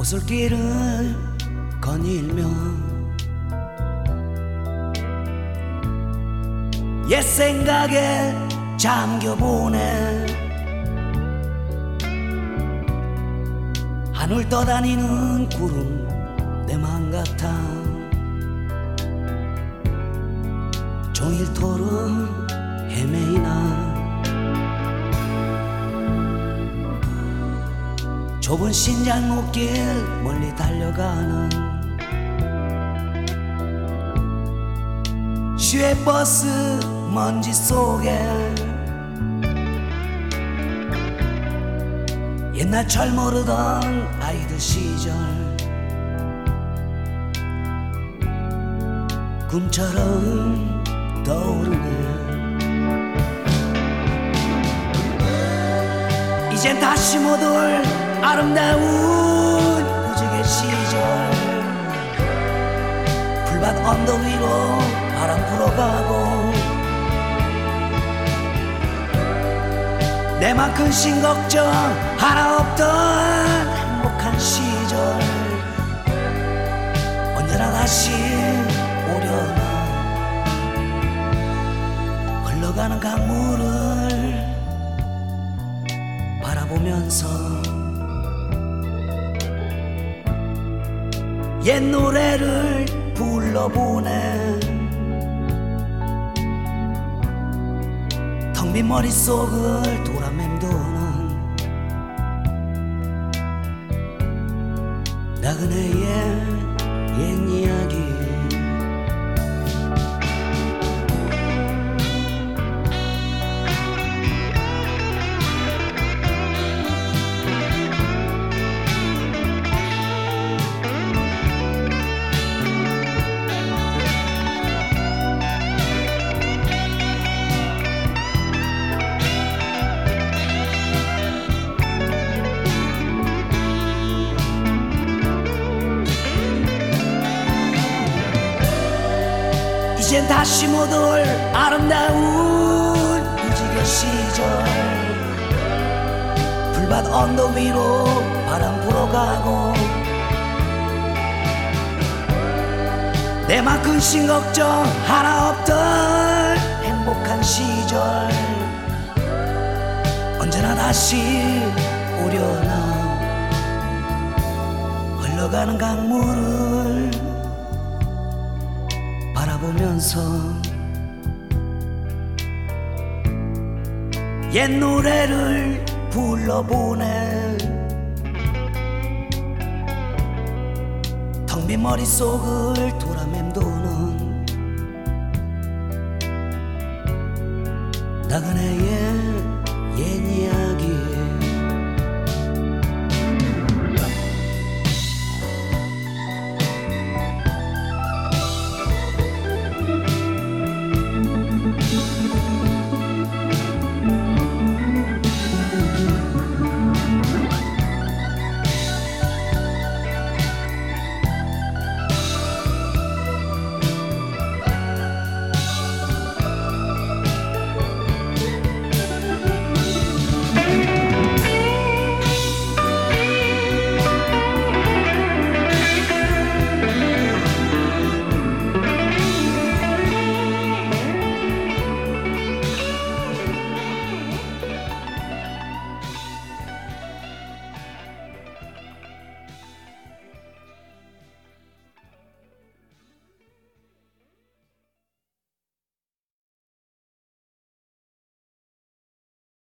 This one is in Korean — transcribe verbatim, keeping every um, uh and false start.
오솔길을 거닐며 옛 생각에 잠겨보네. 하늘 떠다니는 구름 내 맘 같아. 종일토록 헤매이나 좁은 신장목길 멀리 달려가는 시외버스 먼지 속에 옛날 철 모르던 아이들 시절 꿈처럼 떠오르네. 이젠 다시 못 올 아름다운 무지개 시절 풀밭 언덕 위로 바람 불어가고 내만큼 신걱정 하나 없던 행복한 시절 언제나 다시 오려나. 흘러가는 강물을 바라보면서 옛 노래를 불러보네. 텅 빈 머릿속을 돌아 맴도는 나그네의 옛 이야기. 이젠 다시 못 올 아름다운 무지개 시절 풀밭 언덕 위로 바람 불어가고 내만큼 신걱정 하나 없던 행복한 시절 언제나 다시 오려나. 흘러가는 강물을 바라보면서 옛 노래를 불러보네. 텅 빈 머릿속을 돌아 맴도는 나그네의